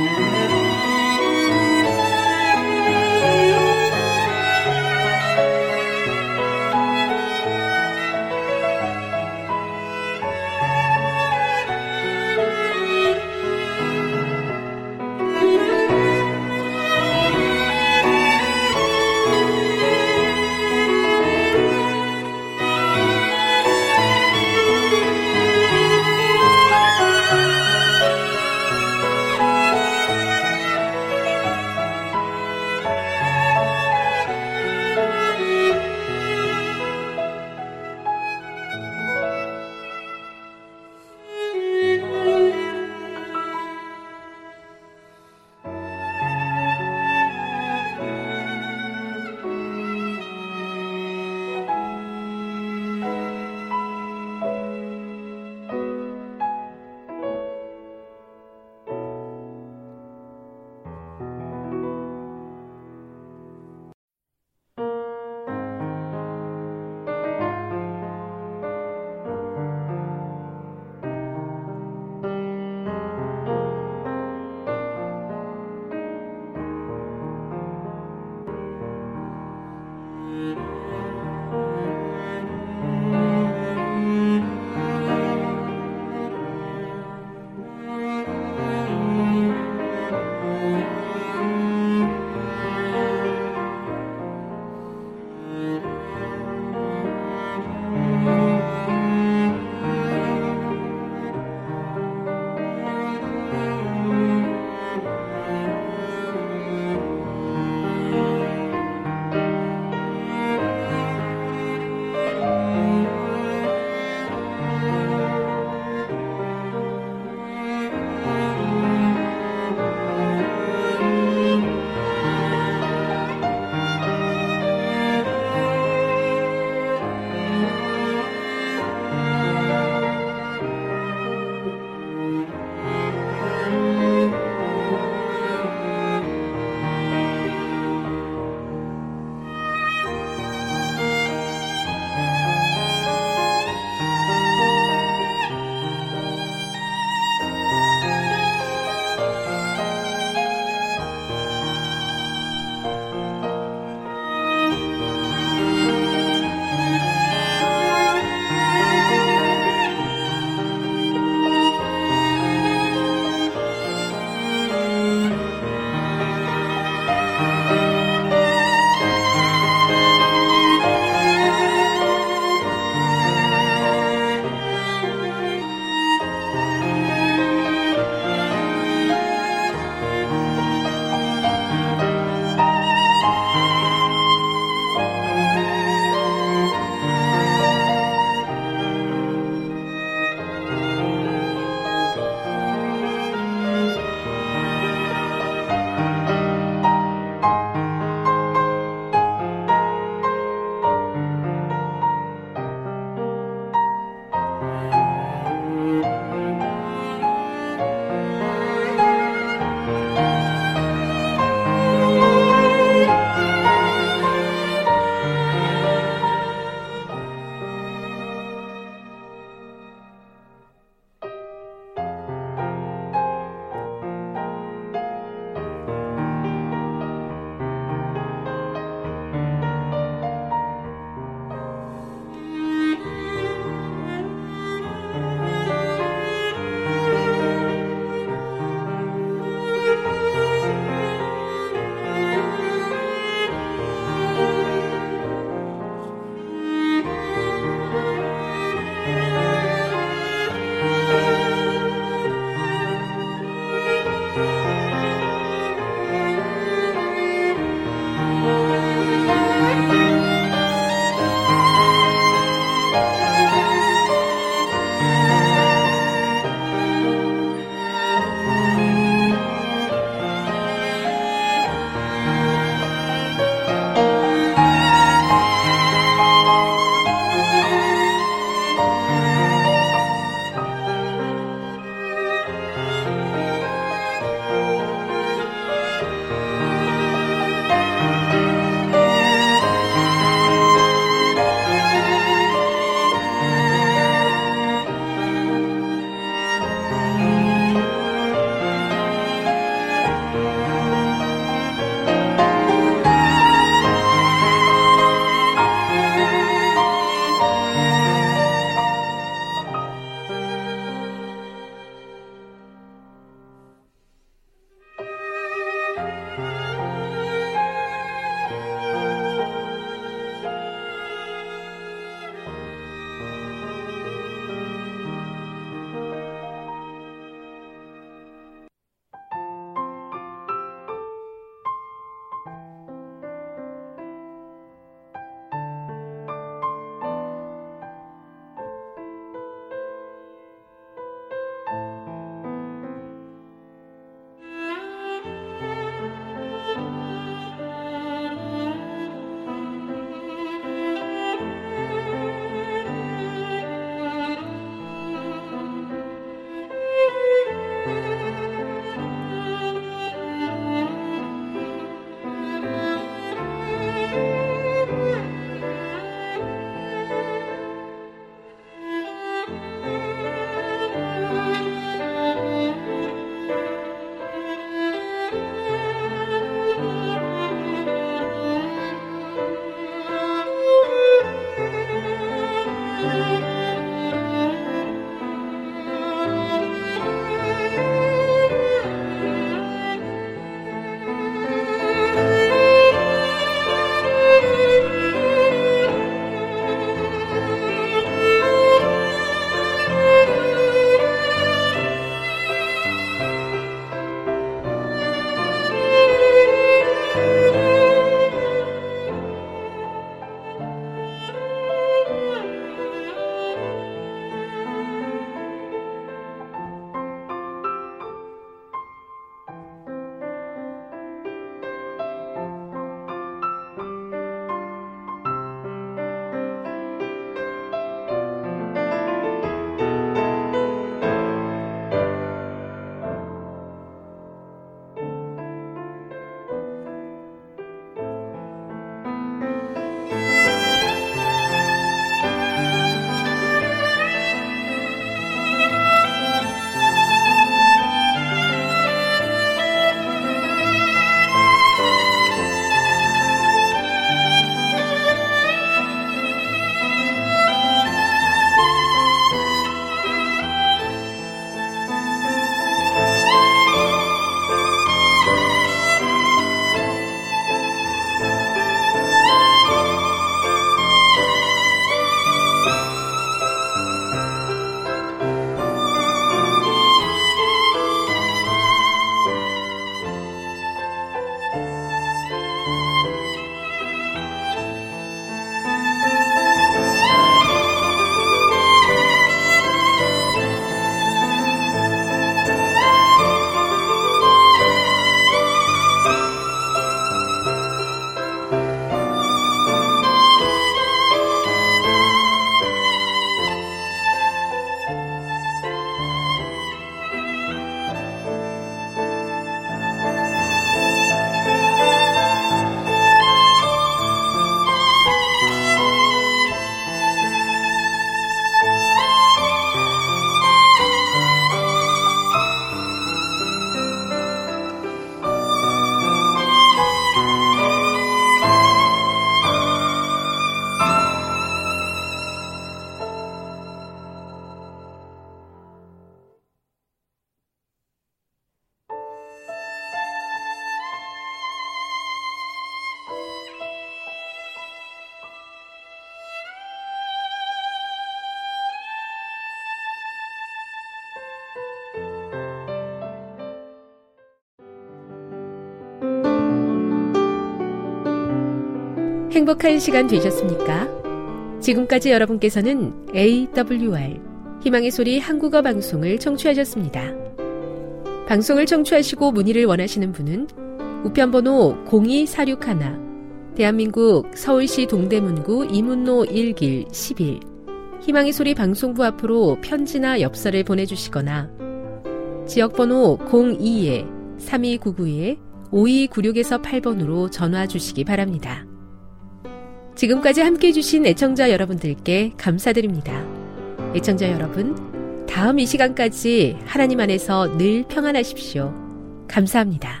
행복한 시간 되셨습니까? 지금까지 여러분께서는 에이더블유알 희망의 소리 한국어 방송을 청취하셨습니다. 방송을 청취하시고 문의를 원하시는 분은 우편번호 공이사육일, 대한민국 서울시 동대문구 이문로 일 길 십일 희망의 소리 방송부 앞으로 편지나 엽서를 보내주시거나 지역번호 공이 삼이구구 오이구육 팔 번으로 전화 주시기 바랍니다. 지금까지 함께해 주신 애청자 여러분들께 감사드립니다. 애청자 여러분, 다음 이 시간까지 하나님 안에서 늘 평안하십시오. 감사합니다.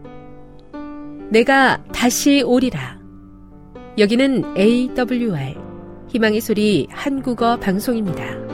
내가 다시 오리라. 여기는 에이더블유알 희망의 소리 한국어 방송입니다.